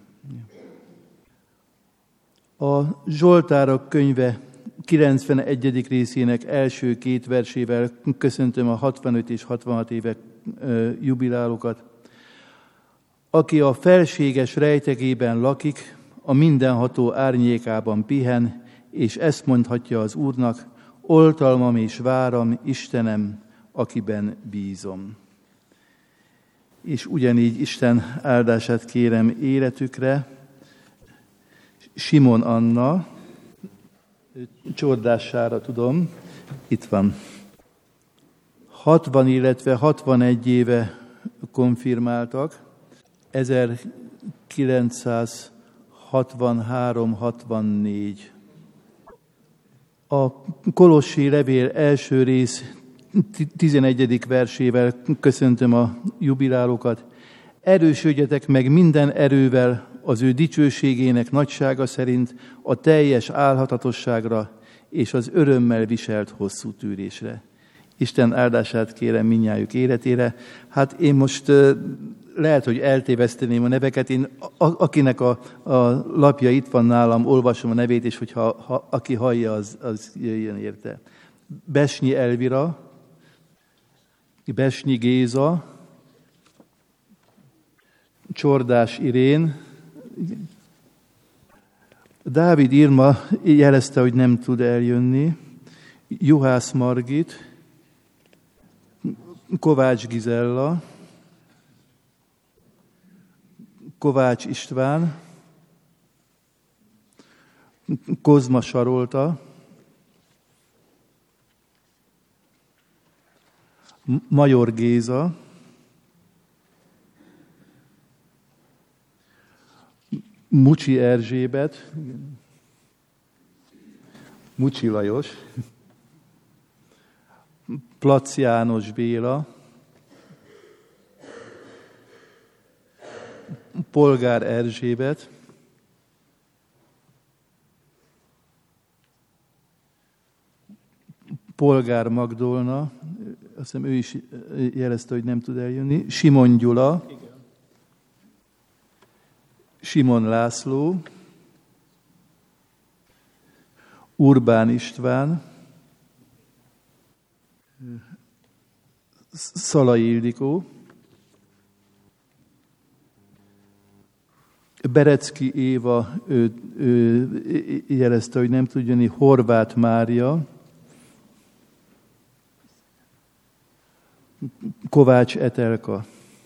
A Zsoltárok könyve kilencvenegyedik részének első két versével köszöntöm a hatvanöt és hatvanhat éve jubilálókat. Aki a felséges rejtegében lakik, a mindenható árnyékában pihen, és ezt mondhatja az Úrnak, oltalmam és váram, Istenem, akiben bízom. És ugyanígy Isten áldását kérem életükre. Simon Anna, csordássára tudom, itt van. hatvan, illetve hatvanegy éve konfirmáltak, ezerkilencszázhatvanhárom hatvannégy. A Kolossi levél első rész tizenegyedik versével köszöntöm a jubilálókat. Erősödjetek meg minden erővel az ő dicsőségének nagysága szerint a teljes álhatatosságra és az örömmel viselt hosszú tűrésre. Isten áldását kérem mindnyájuk életére. Hát én most lehet, hogy eltéveszteném a neveket. Én, akinek a, a lapja itt van nálam, olvasom a nevét, és hogyha ha, aki hallja, az, az jöjjön érte. Besnyi Elvira, Besnyi Géza, Csordás Irén. Dávid Irma jelezte, hogy nem tud eljönni. Juhász Margit, Kovács Gizella, Kovács István, Kozma Sarolta, Major Géza, Mucsi Erzsébet, Mucsi Lajos, Plac János Béla, Polgár Erzsébet, Polgár Magdolna, azt hiszem ő is jelezte, hogy nem tud eljönni, Simon Gyula, igen. Simon László, Urbán István, Szalai Ildikó, Berecki Éva, ő, ő jelezte, hogy nem tud jönni, Horváth Mária, Kovács Etelka.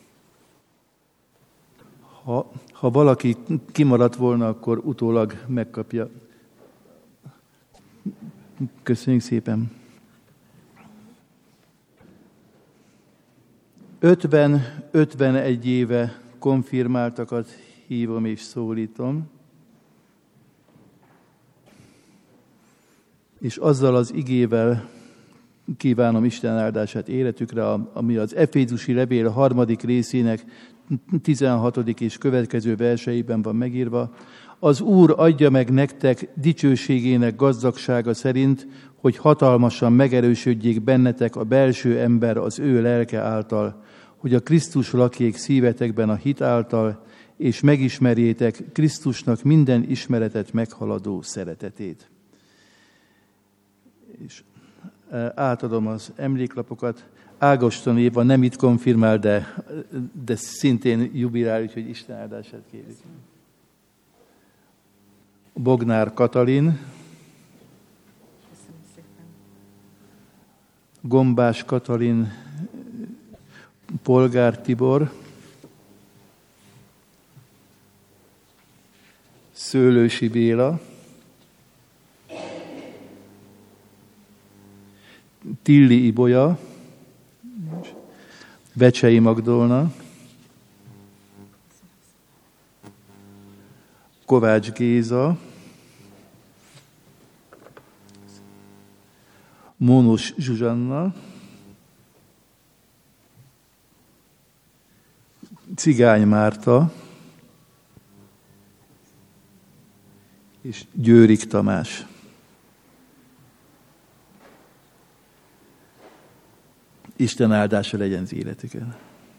Ha, ha valaki kimaradt volna, akkor utólag megkapja. Köszönjük szépen. ötven-ötvenegy éve konfirmáltakat hívom és szólítom. És azzal az igével kívánom Isten áldását életükre, ami az Efézusi levél harmadik részének tizenhatodik és következő verseiben van megírva. Az Úr adja meg nektek dicsőségének gazdagsága szerint, hogy hatalmasan megerősödjék bennetek a belső ember az ő lelke által, hogy a Krisztus lakjék szívetekben a hit által, és megismerjétek Krisztusnak minden ismeretet meghaladó szeretetét. És átadom az emléklapokat. Ágoston Éva nem itt konfirmál, de, de szintén jubilál, úgyhogy Isten áldását kérjük. Bognár Katalin, Gombás Katalin, Polgár Tibor, Szőlősi Béla, Tilli Ibolya, Becsei Magdolna, Kovács Géza, Mónos Zsuzsanna, Cigány Márta és Győrik Tamás. Isten áldása legyen az életükön.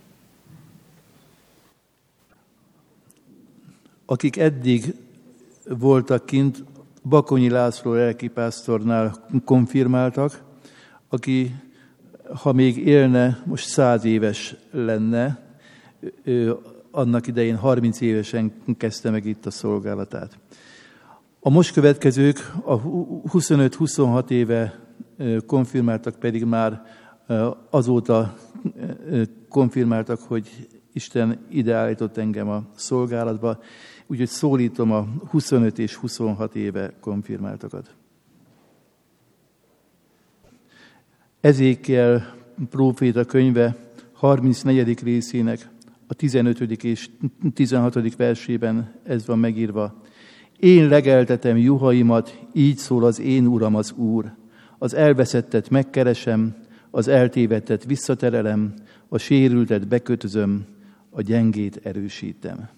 Akik eddig voltak kint, Bakonyi László lelkipásztornál konfirmáltak, aki, ha még élne, most száz éves lenne, ő annak idején harminc évesen kezdte meg itt a szolgálatát. A most következők, a huszonöt-huszonhat éve konfirmáltak pedig már azóta konfirmáltak, hogy Isten ide állított engem a szolgálatba, úgyhogy szólítom a huszonöt és huszonhat éve konfirmáltakat. Ezékiel próféta könyve harmincnegyedik részének a tizenötödik és tizenhatodik versében ez van megírva. Én legeltetem juhaimat, így szól az én Uram az Úr. Az elveszettet megkeresem, az eltévedtet visszaterelem, a sérültet bekötözöm, a gyengét erősítem.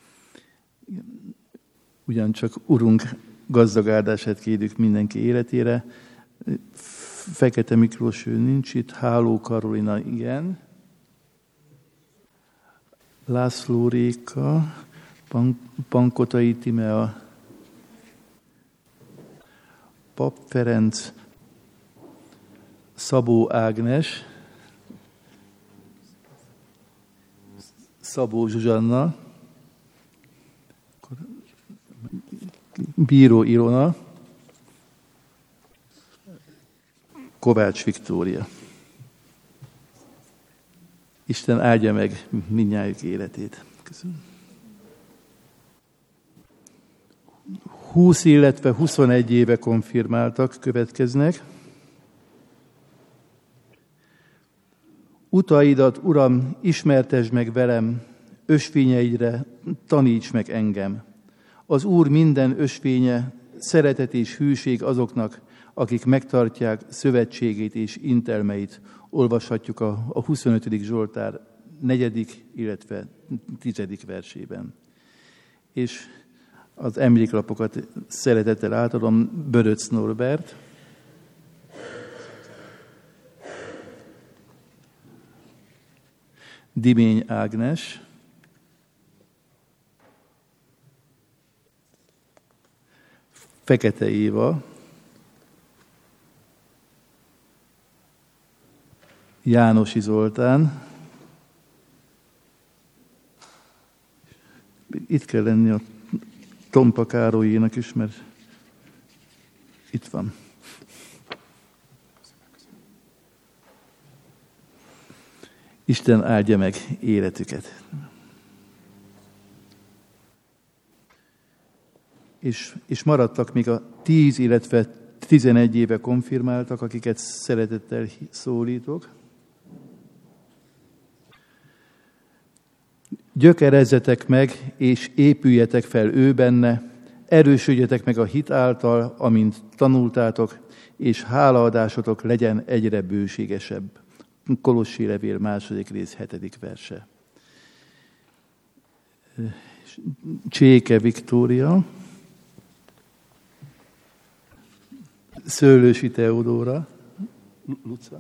Ugyancsak Urunk gazdag áldását kérjük mindenki életére. Fekete Miklós, ő nincs itt, Háló Karolina, igen. László Réka, Pankotai Tímea, Pap Ferenc, Szabó Ágnes, Szabó Zsuzsanna, Bíró Ilona, Kovács Viktória. Isten áldja meg mindnyájuk életét. Köszönöm. húsz, illetve huszonegy éve konfirmáltak következnek. Utaidat, Uram, ismertesd meg velem, ösvényeidre taníts meg engem. Az Úr minden ösvénye szeretet és hűség azoknak, akik megtartják szövetségét és intelmeit. Olvashatjuk a, a huszonötödik Zsoltár negyedik, illetve tizedik versében. És az emléklapokat szeretettel átadom. Böröc Norbert, Dimény Ágnes, Fekete Éva, Jánosi Zoltán, itt kell lenni a Tompa Károlyénak is, mert itt van. Isten áldja meg életüket. És, és maradtak még a tíz, illetve tizenegy éve konfirmáltak, akiket szeretettel szólítok. Gyökerezzetek meg, és épüljetek fel ő benne, erősödjetek meg a hit által, amint tanultátok, és hálaadásotok legyen egyre bőségesebb. Kolossi levél második rész hetedik verse. Cséke Viktória, Szőlősi Teodóra, Luca,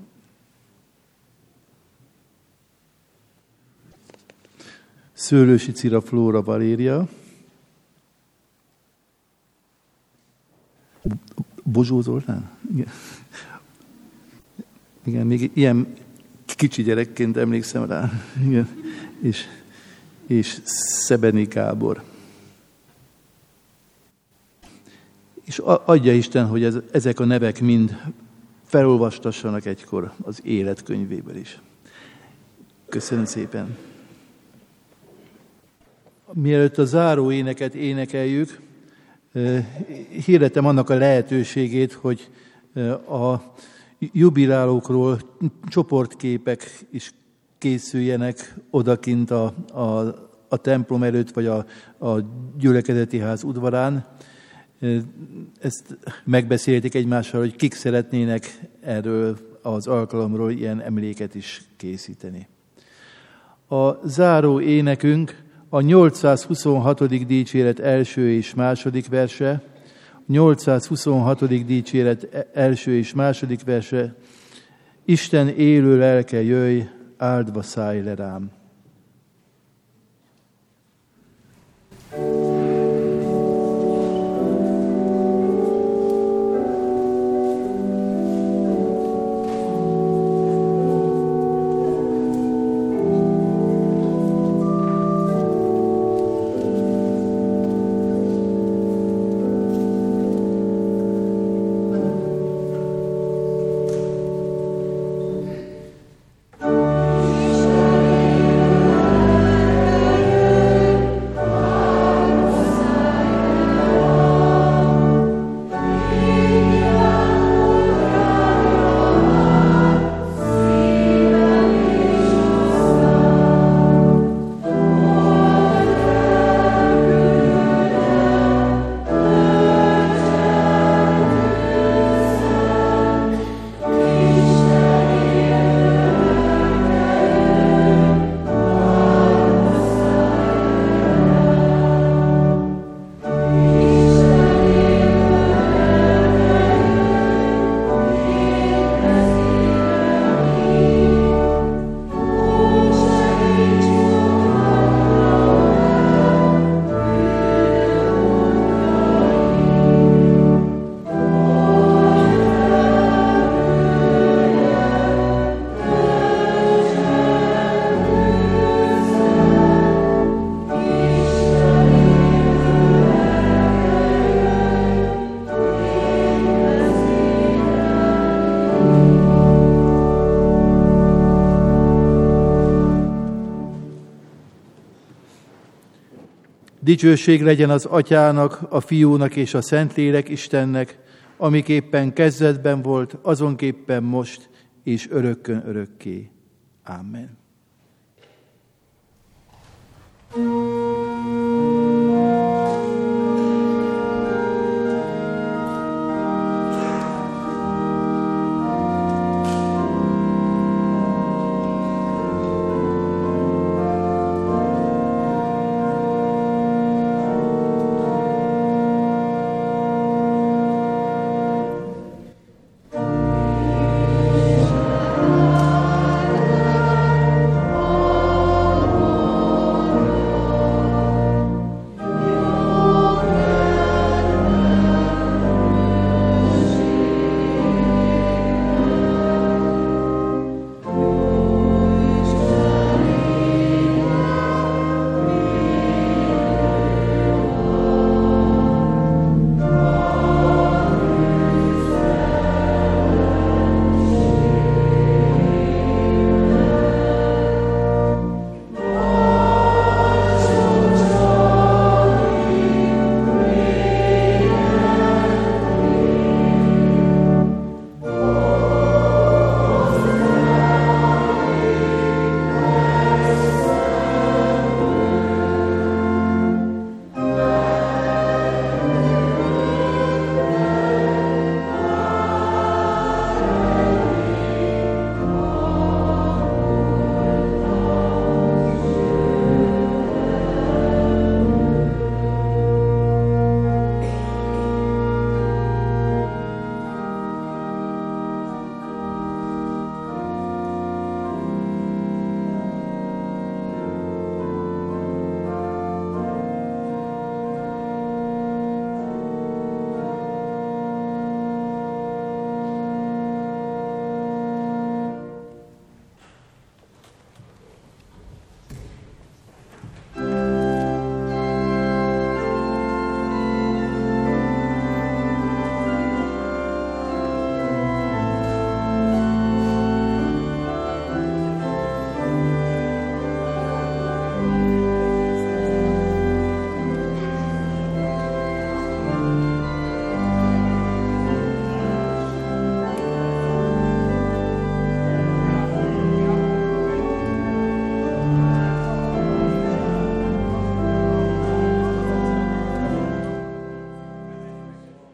Szőlősi Cira Flóra Valéria, Bozsó Zoltán? Igen. Igen, még ilyen kicsi gyerekként emlékszem rá. Igen. És, és Szebeni Gábor. És adja Isten, hogy ez, ezek a nevek mind felolvastassanak egykor az életkönyvéből is. Köszönöm szépen. Mielőtt a záró éneket énekeljük, hirdetem annak a lehetőségét, hogy a jubilálókról csoportképek is készüljenek odakint a, a, a templom előtt, vagy a, a gyülekezeti ház udvarán. Ezt megbeszélték egymással, hogy kik szeretnének erről az alkalomról ilyen emléket is készíteni. A záró énekünk a nyolcszázhuszonhatodik dicséret első és második verse, nyolcszázhuszonhatodik dicséret első és második verse, Isten élő lelke, jöjj, áldva szállj le rám. Dicsőség legyen az Atyának, a Fiúnak és a Szentlélek Istennek, amiképpen kezdetben volt, azonképpen most, és örökkön örökké. Amen.